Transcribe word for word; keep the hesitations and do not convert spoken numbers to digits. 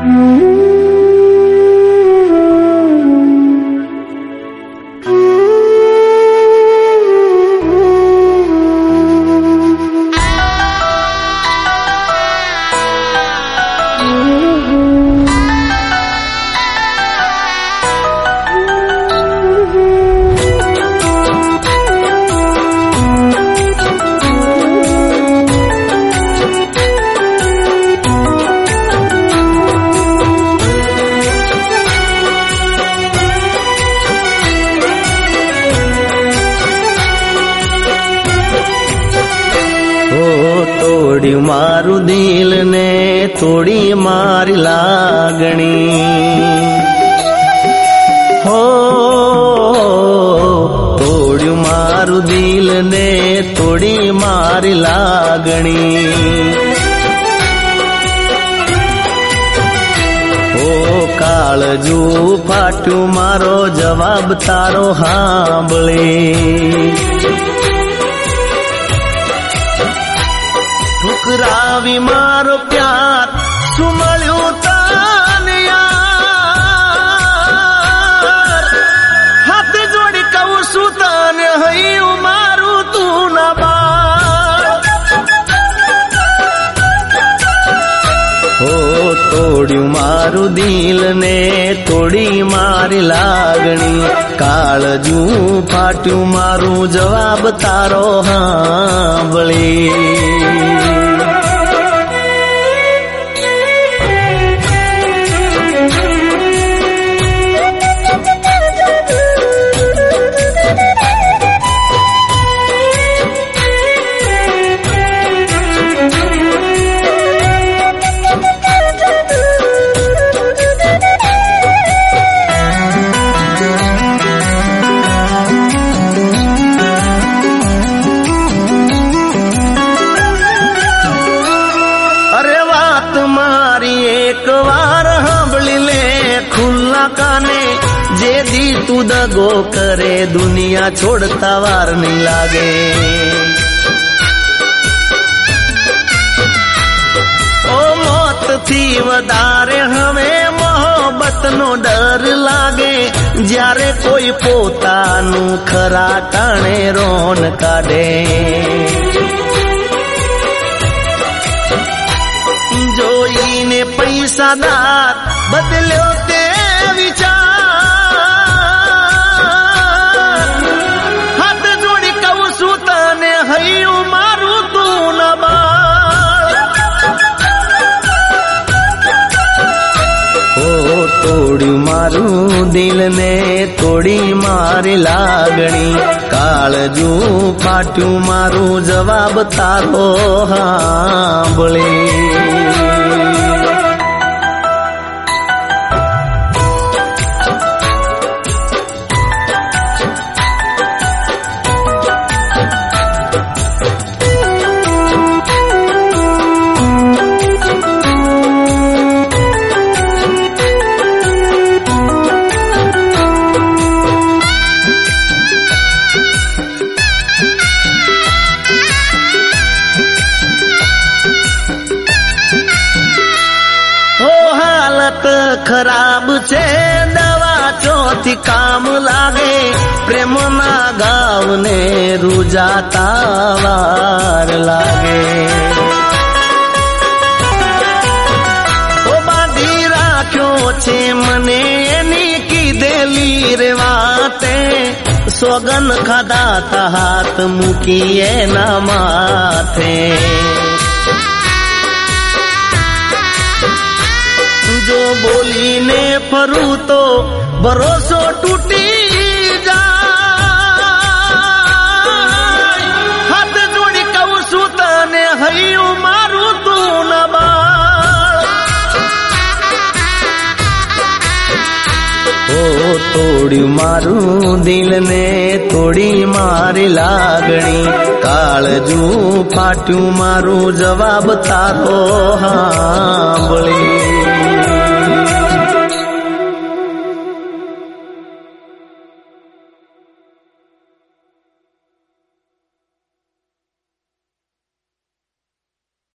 तोड़ी मारू दिल ने तोड़ी मारी लागणी हो तोड़ी मारू दिल ने तोड़ी मारी लागणी ओ काळजू फाट्यू मारो जवाब तारो हांभळे ठुकरावी मारो प्यार सुमळ्यो तने यार हाथ जोड़ी कहूं छू तने हयूं मारू तू ना बाळ हो तोड्यू मारू दिल ने तोड़ी मारी लागणी काळजू फाट्यू मारू जवाब तारो हांभळे काने जे दी तू दगो करे दुनिया छोड़ता वार नहीं लागे ओ मौत थी वधारे हमें मोहब्बत नो डर लागे जारे कोई पोतानु खरा टाणे रोन काढे जोई ने पैसा दार बदल्यो ते विचार हाथ जोड़ी कहूं छू तने हयूं मारू तू न बाळ ओ तोड़ी मारू दिल ने तोड़ी मारी लागणी काळजू फाट्यू मारू जवाब तारो हांभळे खराब छे दवा चोथी काम लागे प्रेम ना गाव ने रुजाता वार लागे ओ बांधी राख्यो छे मने एनी कीधेली रे वाते सोगन खाधा ता हाथ मूकी एना माथे जो बोली ने फरू तो भरोसो टूटी जाए हाथ जोड़ी कहूं छू तने हयूं मारू तू न बाळ ओ तोड़ी मारू दिल ने तोड़ी मारी लागणी काळजू फाट्यू मारू जवाब तारो हांभळे